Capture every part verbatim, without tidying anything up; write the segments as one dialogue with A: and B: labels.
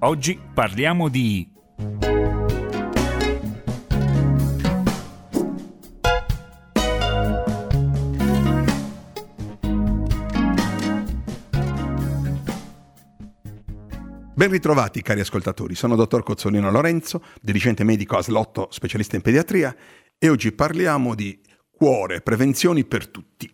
A: Oggi parliamo di...
B: Ben ritrovati cari ascoltatori, sono dottor Cozzolino Lorenzo, dirigente medico A S L otto, specialista in pediatria, e oggi parliamo di cuore, prevenzioni per tutti.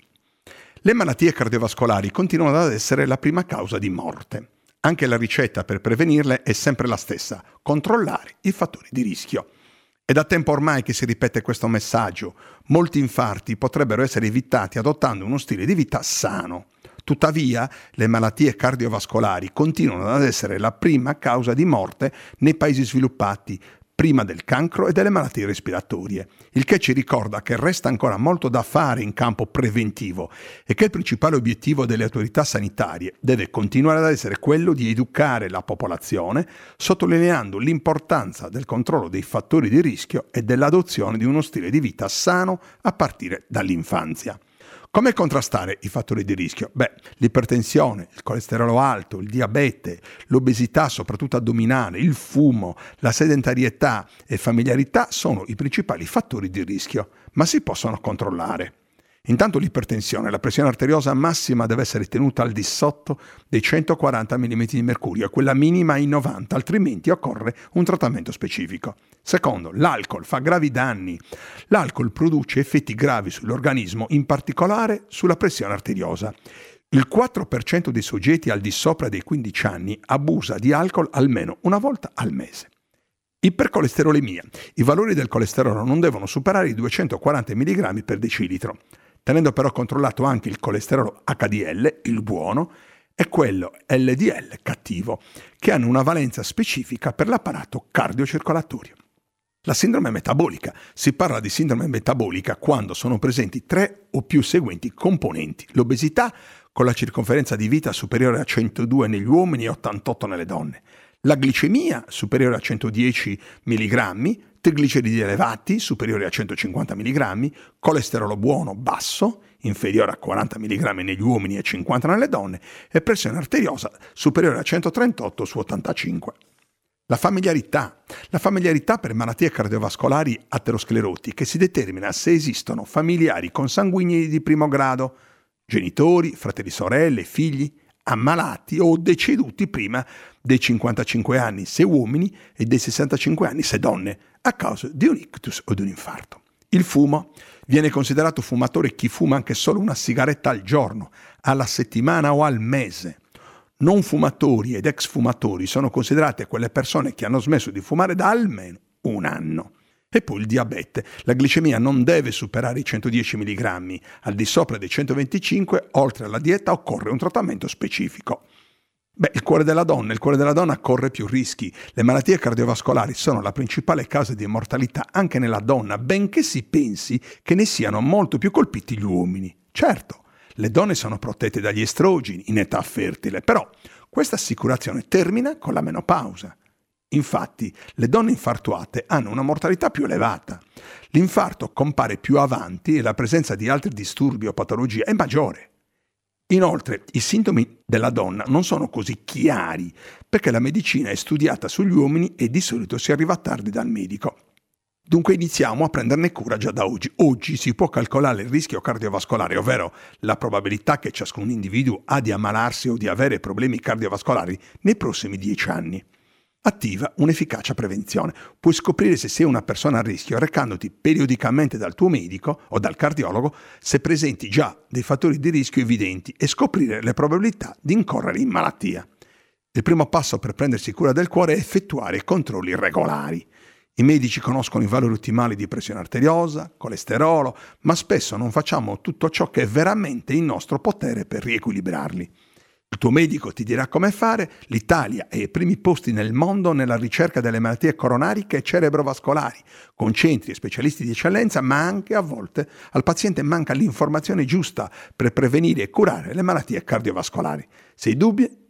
B: Le malattie cardiovascolari continuano ad essere la prima causa di morte. Anche la ricetta per prevenirle è sempre la stessa: controllare i fattori di rischio. È da tempo ormai che si ripete questo messaggio. Molti infarti potrebbero essere evitati adottando uno stile di vita sano. Tuttavia, le malattie cardiovascolari continuano ad essere la prima causa di morte nei paesi sviluppati, prima del cancro e delle malattie respiratorie, il che ci ricorda che resta ancora molto da fare in campo preventivo e che il principale obiettivo delle autorità sanitarie deve continuare ad essere quello di educare la popolazione, sottolineando l'importanza del controllo dei fattori di rischio e dell'adozione di uno stile di vita sano a partire dall'infanzia. Come contrastare i fattori di rischio? Beh, l'ipertensione, il colesterolo alto, il diabete, l'obesità soprattutto addominale, il fumo, la sedentarietà e familiarità sono i principali fattori di rischio, ma si possono controllare. Intanto l'ipertensione, la pressione arteriosa massima deve essere tenuta al di sotto dei centoquaranta millimetri di mercurio e quella minima ai novanta, altrimenti occorre un trattamento specifico. Secondo, l'alcol fa gravi danni. L'alcol produce effetti gravi sull'organismo, in particolare sulla pressione arteriosa. Il quattro per cento dei soggetti al di sopra dei quindici anni abusa di alcol almeno una volta al mese. Ipercolesterolemia. I valori del colesterolo non devono superare i duecentoquaranta milligrammi per decilitro. Tenendo però controllato anche il colesterolo acca di elle, il buono, e quello elle di elle, cattivo, che hanno una valenza specifica per l'apparato cardiocircolatorio. La sindrome metabolica. Si parla di sindrome metabolica quando sono presenti tre o più seguenti componenti: l'obesità, con la circonferenza di vita superiore a centodue negli uomini e ottantotto nelle donne, la glicemia superiore a centodieci milligrammi, trigliceridi elevati superiori a centocinquanta milligrammi, colesterolo buono basso inferiore a quaranta milligrammi negli uomini e cinquanta nelle donne e pressione arteriosa superiore a centotrentotto su ottantacinque. La familiarità. La familiarità per malattie cardiovascolari aterosclerotiche si determina se esistono familiari consanguigni di primo grado, genitori, fratelli, sorelle, figli, ammalati o deceduti prima dei cinquantacinque anni se uomini e dei sessantacinque anni se donne, a causa di un ictus o di un infarto. Il fumo. Viene considerato fumatore chi fuma anche solo una sigaretta al giorno, alla settimana o al mese. Non fumatori ed ex fumatori sono considerate quelle persone che hanno smesso di fumare da almeno un anno. E poi il diabete. La glicemia non deve superare i centodieci milligrammi. Al di sopra dei centoventicinque, oltre alla dieta, occorre un trattamento specifico. Beh, il cuore della donna. Il cuore della donna corre più rischi. Le malattie cardiovascolari sono la principale causa di mortalità anche nella donna, benché si pensi che ne siano molto più colpiti gli uomini. Certo, le donne sono protette dagli estrogeni in età fertile, però questa assicurazione termina con la menopausa. Infatti, le donne infartuate hanno una mortalità più elevata. L'infarto compare più avanti e la presenza di altri disturbi o patologie è maggiore. Inoltre, i sintomi della donna non sono così chiari perché la medicina è studiata sugli uomini e di solito si arriva tardi dal medico. Dunque iniziamo a prenderne cura già da oggi. Oggi si può calcolare il rischio cardiovascolare, ovvero la probabilità che ciascun individuo ha di ammalarsi o di avere problemi cardiovascolari nei prossimi dieci anni. Attiva un'efficace prevenzione. Puoi scoprire se sei una persona a rischio recandoti periodicamente dal tuo medico o dal cardiologo se presenti già dei fattori di rischio evidenti e scoprire le probabilità di incorrere in malattia. Il primo passo per prendersi cura del cuore è effettuare controlli regolari. I medici conoscono i valori ottimali di pressione arteriosa, colesterolo, ma spesso non facciamo tutto ciò che è veramente in nostro potere per riequilibrarli. Il tuo medico ti dirà come fare. L'Italia è ai primi posti nel mondo nella ricerca delle malattie coronariche e cerebrovascolari, con centri e specialisti di eccellenza, ma anche a volte al paziente manca l'informazione giusta per prevenire e curare le malattie cardiovascolari. Se hai dubbi,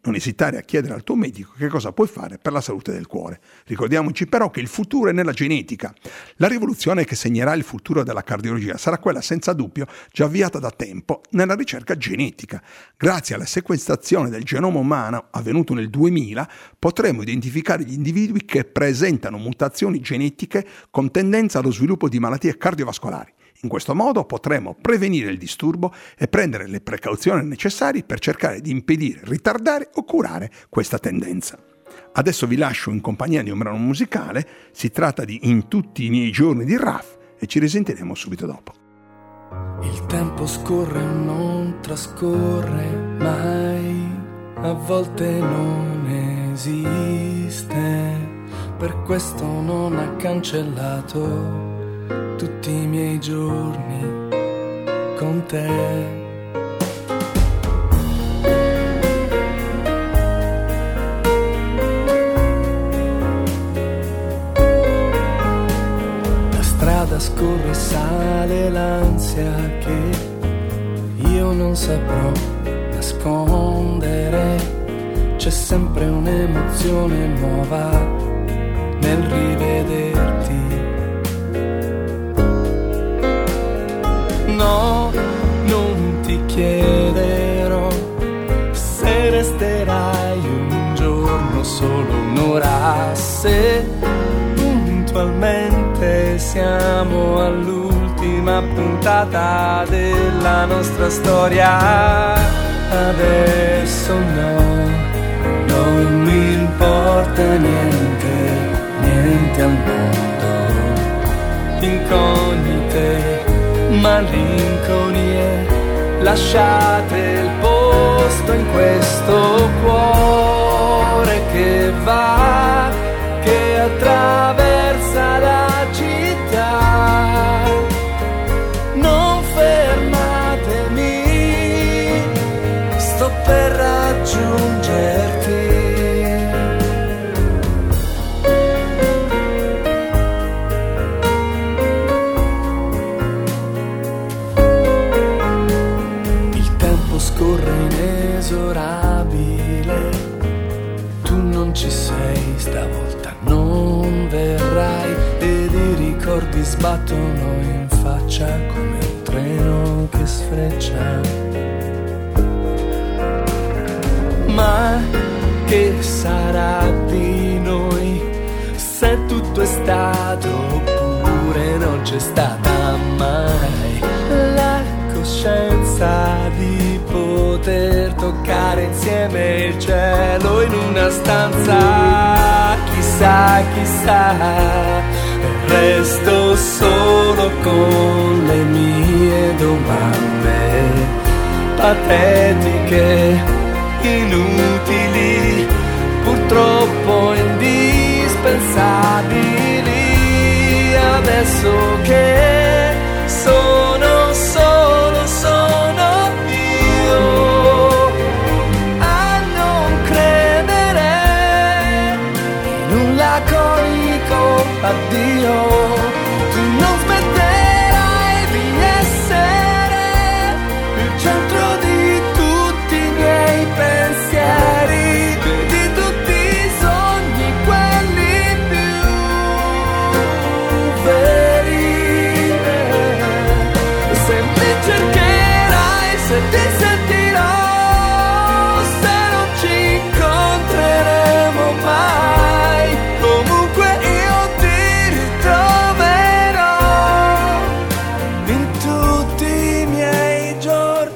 B: Non esitare a chiedere al tuo medico che cosa puoi fare per la salute del cuore. Ricordiamoci però che il futuro è nella genetica. La rivoluzione che segnerà il futuro della cardiologia sarà quella senza dubbio già avviata da tempo nella ricerca genetica. Grazie alla sequenzazione del genoma umano avvenuto nel duemila potremo identificare gli individui che presentano mutazioni genetiche con tendenza allo sviluppo di malattie cardiovascolari. In questo modo potremo prevenire il disturbo e prendere le precauzioni necessarie per cercare di impedire, ritardare o curare questa tendenza. Adesso vi lascio in compagnia di un brano musicale, si tratta di In tutti i miei giorni di Raff e ci risentiremo subito dopo.
C: Il tempo scorre e non trascorre mai, a volte non esiste, per questo non ha cancellato tutti i miei giorni con te. La strada scorre e sale l'ansia che io non saprò nascondere. C'è sempre un'emozione nuova nel rivederti. No, non ti chiederò se resterai un giorno, solo un'ora, se puntualmente siamo all'ultima puntata della nostra storia. Adesso no, non mi importa niente, niente al mondo, incognite, malinconie, lasciate il posto in questo cuore che va, che attraversa la città. Non fermatemi, sto per raggiungerti. Scorre inesorabile, tu non ci sei, stavolta non verrai, ed i ricordi sbattono in faccia come un treno che sfreccia. Ma che sarà di noi se tutto è stato oppure non c'è stata mai la coscienza di poter toccare insieme il cielo in una stanza? Chissà, chissà, resto solo con le mie domande patetiche, inutili, purtroppo indispensabili. Adesso che sono solo, sono io a non credere in un laconico addio. Tu non smetterai di essere il centro di tutti i miei pensieri, di tutti i sogni, quelli più veri. Se mi cercherai, se ti sentirò, se non ci incontreremo mai, comunque io ti ritroverò in tutti i miei giorni.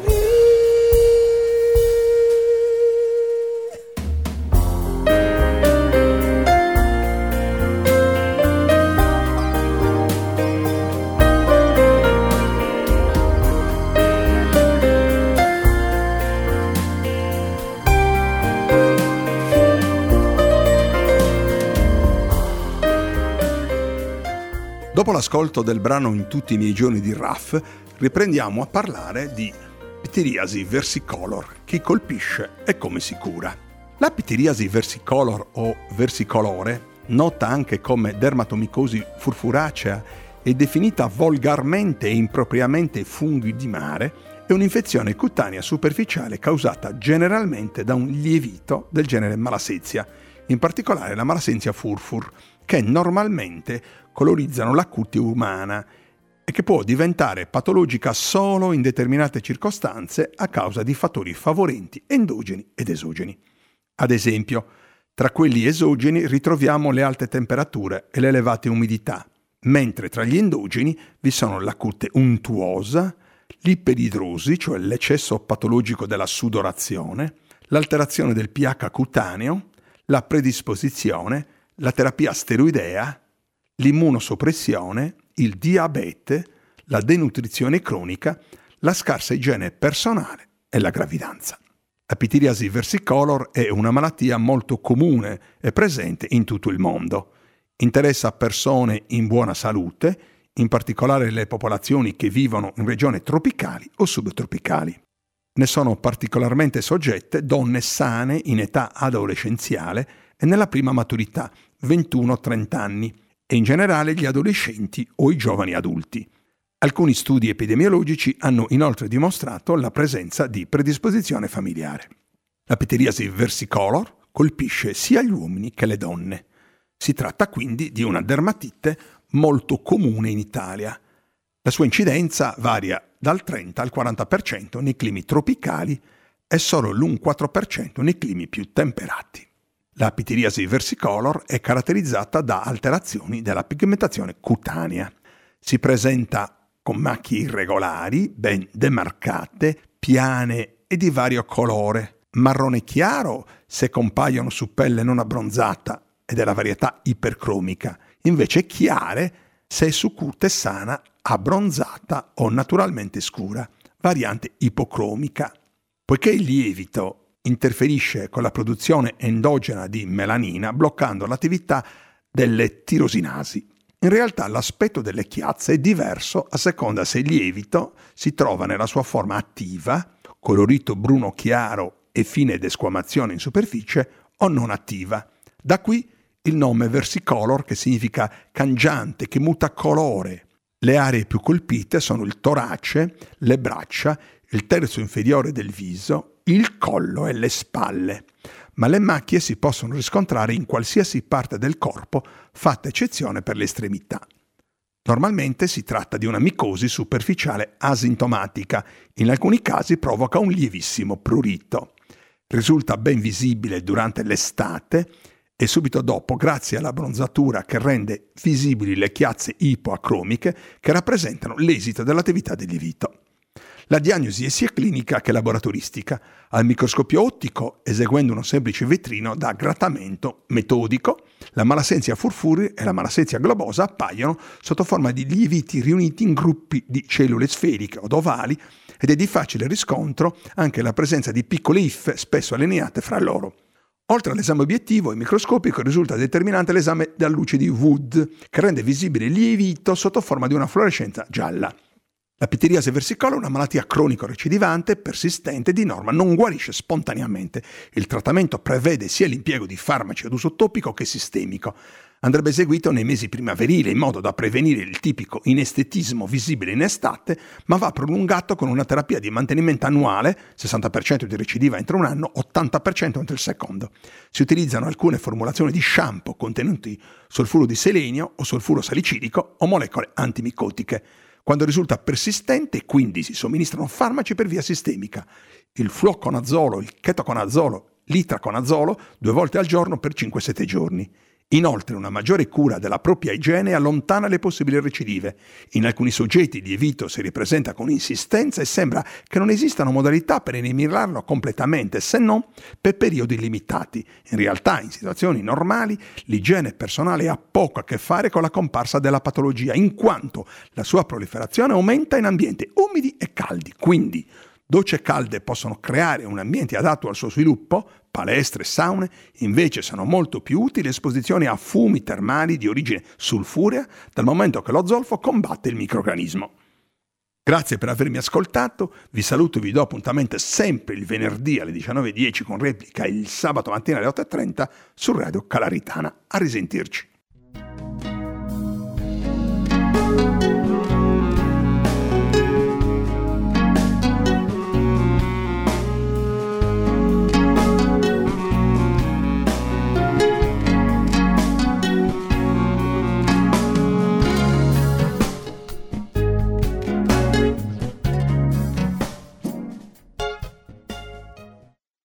B: Dopo l'ascolto del brano In tutti i miei giorni di Raff, riprendiamo a parlare di pitiriasi versicolor, chi colpisce e come si cura. La pitiriasi versicolor o versicolore, nota anche come dermatomicosi furfuracea è definita volgarmente e impropriamente funghi di mare, è un'infezione cutanea superficiale causata generalmente da un lievito del genere Malassezia, in particolare la Malassezia furfur, che normalmente colorizzano la cute umana e che può diventare patologica solo in determinate circostanze a causa di fattori favorenti endogeni ed esogeni. Ad esempio, tra quelli esogeni ritroviamo le alte temperature e l'elevata umidità, mentre tra gli endogeni vi sono la cute untuosa, l'iperidrosi, cioè l'eccesso patologico della sudorazione, l'alterazione del pH cutaneo, la predisposizione, la terapia steroidea, l'immunosoppressione, il diabete, la denutrizione cronica, la scarsa igiene personale e la gravidanza. La pitiriasi versicolor è una malattia molto comune e presente in tutto il mondo. Interessa persone in buona salute, in particolare le popolazioni che vivono in regioni tropicali o subtropicali. Ne sono particolarmente soggette donne sane in età adolescenziale e nella prima maturità, ventuno trenta anni, e in generale gli adolescenti o i giovani adulti. Alcuni studi epidemiologici hanno inoltre dimostrato la presenza di predisposizione familiare. La pitiriasi versicolor colpisce sia gli uomini che le donne. Si tratta quindi di una dermatite molto comune in Italia. La sua incidenza varia dal trenta al quaranta per cento nei climi tropicali e solo l'uno virgola quattro per cento nei climi più temperati. La pitiriasi versicolor è caratterizzata da alterazioni della pigmentazione cutanea. Si presenta con macchie irregolari, ben demarcate, piane e di vario colore, marrone chiaro se compaiono su pelle non abbronzata e della varietà ipercromica, invece chiare se è su cute sana, abbronzata o naturalmente scura, variante ipocromica. Poiché il lievito interferisce con la produzione endogena di melanina, bloccando l'attività delle tirosinasi. In realtà l'aspetto delle chiazze è diverso a seconda se il lievito si trova nella sua forma attiva, colorito bruno chiaro e fine desquamazione in superficie, o non attiva. Da qui il nome versicolor, che significa cangiante, che muta colore. Le aree più colpite sono il torace, le braccia, il terzo inferiore del viso, il collo e le spalle. Ma le macchie si possono riscontrare in qualsiasi parte del corpo, fatta eccezione per le estremità. Normalmente si tratta di una micosi superficiale asintomatica, in alcuni casi provoca un lievissimo prurito. Risulta ben visibile durante l'estate e subito dopo grazie alla bronzatura che rende visibili le chiazze ipoacromiche che rappresentano l'esito dell'attività del lievito. La diagnosi è sia clinica che laboratoristica. Al microscopio ottico, eseguendo uno semplice vetrino da grattamento metodico, la Malassezia furfuri e la Malassezia globosa appaiono sotto forma di lieviti riuniti in gruppi di cellule sferiche o ovali ed è di facile riscontro anche la presenza di piccole iffe spesso allineate fra loro. Oltre all'esame obiettivo e microscopico risulta determinante l'esame da luce di Wood, che rende visibile il lievito sotto forma di una fluorescenza gialla. La pitiriasi versicolor è una malattia cronico-recidivante, persistente e di norma non guarisce spontaneamente. Il trattamento prevede sia l'impiego di farmaci ad uso topico che sistemico. Andrebbe eseguito nei mesi primaverili in modo da prevenire il tipico inestetismo visibile in estate, ma va prolungato con una terapia di mantenimento annuale, sessanta per cento di recidiva entro un anno, ottanta per cento entro il secondo. Si utilizzano alcune formulazioni di shampoo contenuti solfuro di selenio o solfuro salicidico o molecole antimicotiche. Quando risulta persistente, quindi si somministrano farmaci per via sistemica, il fluoconazolo, il chetoconazolo, l'itraconazolo, due volte al giorno per cinque sette giorni. Inoltre una maggiore cura della propria igiene allontana le possibili recidive. In alcuni soggetti il lievito si ripresenta con insistenza e sembra che non esistano modalità per eliminarlo completamente, se non per periodi limitati. In realtà, in situazioni normali, l'igiene personale ha poco a che fare con la comparsa della patologia, in quanto la sua proliferazione aumenta in ambienti umidi e caldi. Quindi, docce calde possono creare un ambiente adatto al suo sviluppo, palestre e saune, invece sono molto più utili esposizioni a fumi termali di origine sulfurea, dal momento che lo zolfo combatte il microrganismo. Grazie per avermi ascoltato, vi saluto e vi do appuntamento sempre il venerdì alle diciannove e dieci con replica il sabato mattina alle otto e trenta su Radio Calaritana. A risentirci.